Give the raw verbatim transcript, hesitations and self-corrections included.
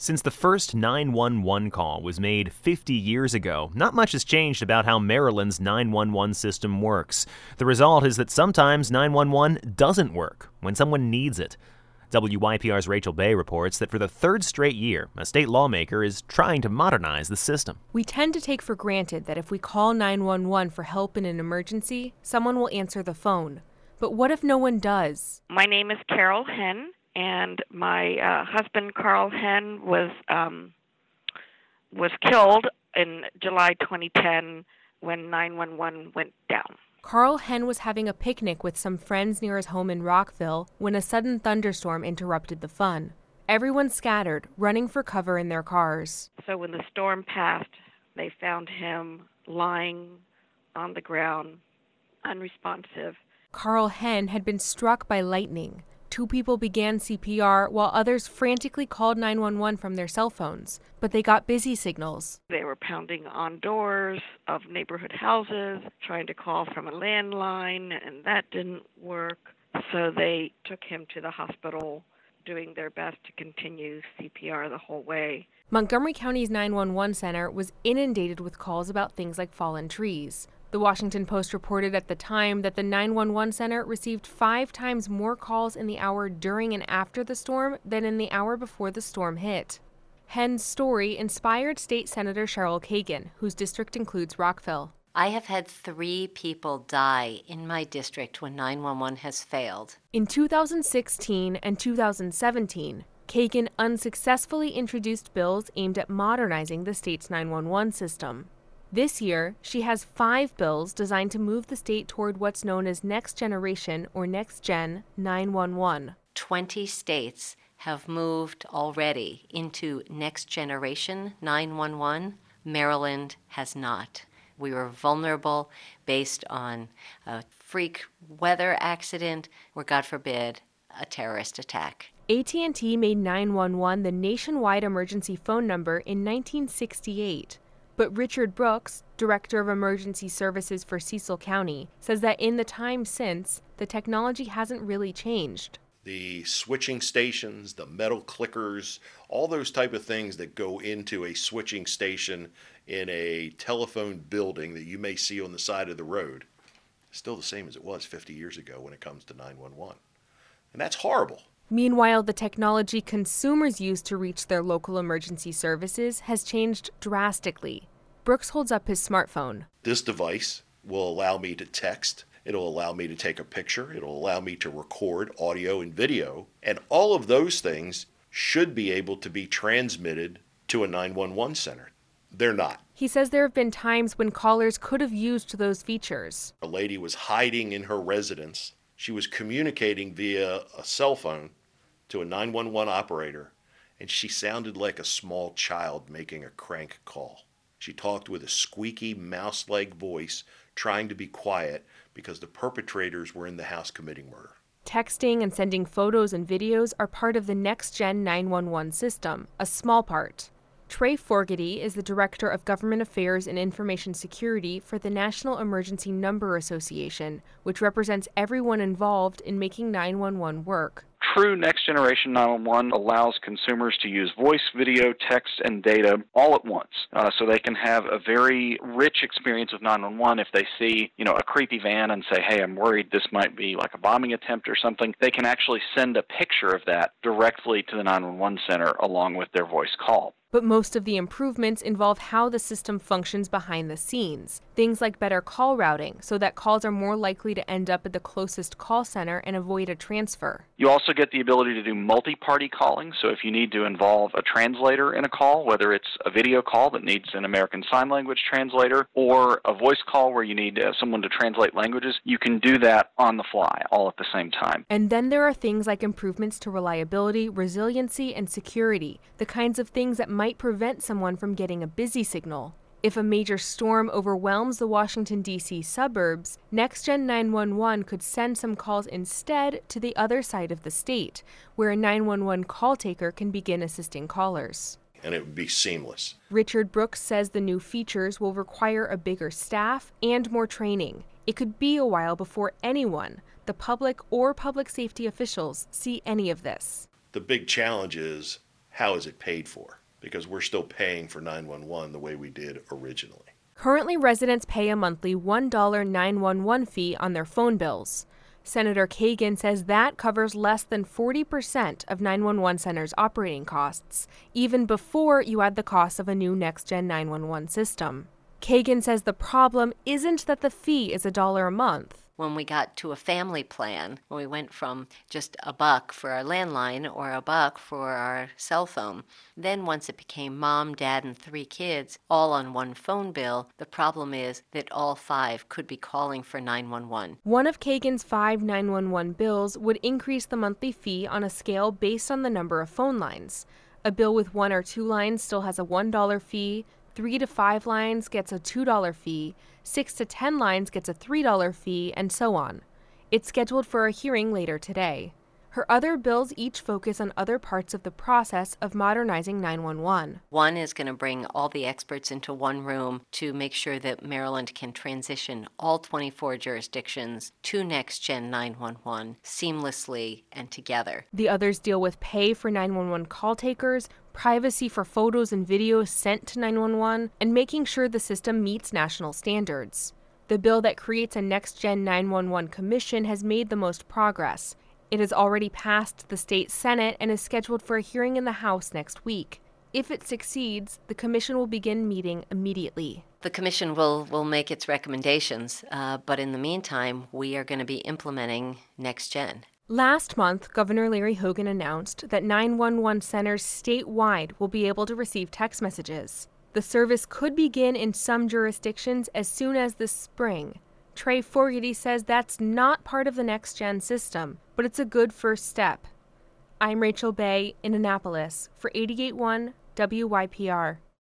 Since the first nine one one call was made fifty years ago, not much has changed about how Maryland's nine one one system works. The result is that sometimes nine one one doesn't work when someone needs it. W Y P R's Rachel Bay reports that for the third straight year, a state lawmaker is trying to modernize the system. We tend to take for granted that if we call nine one one for help in an emergency, someone will answer the phone. But what if no one does? My name is Carol Henn, and my uh, husband, Carl Henn, was um, was killed in July twenty ten when nine one one went down. Carl Henn was having a picnic with some friends near his home in Rockville when a sudden thunderstorm interrupted the fun. Everyone scattered, running for cover in their cars. So when the storm passed, they found him lying on the ground, unresponsive. Carl Henn had been struck by lightning. Two people began C P R while others frantically called nine one one from their cell phones, but they got busy signals. They were pounding on doors of neighborhood houses, trying to call from a landline, and that didn't work. So they took him to the hospital, doing their best to continue C P R the whole way. Montgomery County's nine one one center was inundated with calls about things like fallen trees. The Washington Post reported at the time that the nine one one center received five times more calls in the hour during and after the storm than in the hour before the storm hit. Henn's story inspired State Senator Cheryl Kagan, whose district includes Rockville. I have had three people die in my district when nine one one has failed. In two thousand sixteen and two thousand seventeen, Kagan unsuccessfully introduced bills aimed at modernizing the state's nine one one system. This year, she has five bills designed to move the state toward what's known as Next Generation or Next Gen nine one one. Twenty states have moved already into Next Generation nine one one. Maryland has not. We were vulnerable based on a freak weather accident or, God forbid, a terrorist attack. A T and T made nine one one the nationwide emergency phone number in nineteen sixty-eight. But Richard Brooks, Director of Emergency Services for Cecil County, says that in the time since, the technology hasn't really changed. The switching stations, the metal clickers, all those type of things that go into a switching station in a telephone building that you may see on the side of the road, is still the same as it was fifty years ago when it comes to nine one one. And that's horrible. Meanwhile, the technology consumers use to reach their local emergency services has changed drastically. Brooks holds up his smartphone. This device will allow me to text. It'll allow me to take a picture. It'll allow me to record audio and video. And all of those things should be able to be transmitted to a nine one one center. They're not. He says there have been times when callers could have used those features. A lady was hiding in her residence. She was communicating via a cell phone to a nine one one operator, and she sounded like a small child making a crank call. She talked with a squeaky, mouse-like voice, trying to be quiet because the perpetrators were in the house committing murder. Texting and sending photos and videos are part of the Next Gen nine one one system, a small part. Trey Forgety is the Director of Government Affairs and Information Security for the National Emergency Number Association, which represents everyone involved in making nine one one work. True Next Generation nine one one allows consumers to use voice, video, text, and data all at once, uh, so they can have a very rich experience of nine one one. If they see, you know, a creepy van and say, hey, I'm worried this might be like a bombing attempt or something, they can actually send a picture of that directly to the nine one one center along with their voice call. But most of the improvements involve how the system functions behind the scenes. Things like better call routing, so that calls are more likely to end up at the closest call center and avoid a transfer. You also get the ability to do multi-party calling, so if you need to involve a translator in a call, whether it's a video call that needs an American Sign Language translator or a voice call where you need uh, someone to translate languages, you can do that on the fly, all at the same time. And then there are things like improvements to reliability, resiliency, and security, the kinds of things that might prevent someone from getting a busy signal. If a major storm overwhelms the Washington, D C suburbs, Next Gen nine one one could send some calls instead to the other side of the state, where a nine one one call taker can begin assisting callers. And it would be seamless. Richard Brooks says the new features will require a bigger staff and more training. It could be a while before anyone, the public or public safety officials, see any of this. The big challenge is, how is it paid for? Because we're still paying for nine one one the way we did originally. Currently, residents pay a monthly one dollar nine one one fee on their phone bills. Senator Kagan says that covers less than forty percent of nine one one centers' operating costs, even before you add the cost of a new next-gen nine one one system. Kagan says the problem isn't that the fee is a dollar a month. When we got to a family plan, when we went from just a buck for our landline or a buck for our cell phone, then once it became mom, dad, and three kids, all on one phone bill, the problem is that all five could be calling for nine one one. One of Kagan's five nine one one bills would increase the monthly fee on a scale based on the number of phone lines. A bill with one or two lines still has a one dollar fee, three to five lines gets a two dollar fee, six to ten lines gets a three dollar fee, and so on. It's scheduled for a hearing later today. Her other bills each focus on other parts of the process of modernizing nine one one. One is going to bring all the experts into one room to make sure that Maryland can transition all twenty-four jurisdictions to next-gen nine one one seamlessly and together. The others deal with pay for nine one one call takers, privacy for photos and videos sent to nine one one, and making sure the system meets national standards. The bill that creates a next-gen nine one one commission has made the most progress. It has already passed the state Senate and is scheduled for a hearing in the House next week. If it succeeds, the commission will begin meeting immediately. The commission will, will make its recommendations, uh, but in the meantime, we are going to be implementing NextGen. Last month, Governor Larry Hogan announced that nine one one centers statewide will be able to receive text messages. The service could begin in some jurisdictions as soon as this spring. Trey Fogarty says that's not part of the NextGen system, but it's a good first step. I'm Rachel Bay in Annapolis for eighty-eight point one W Y P R.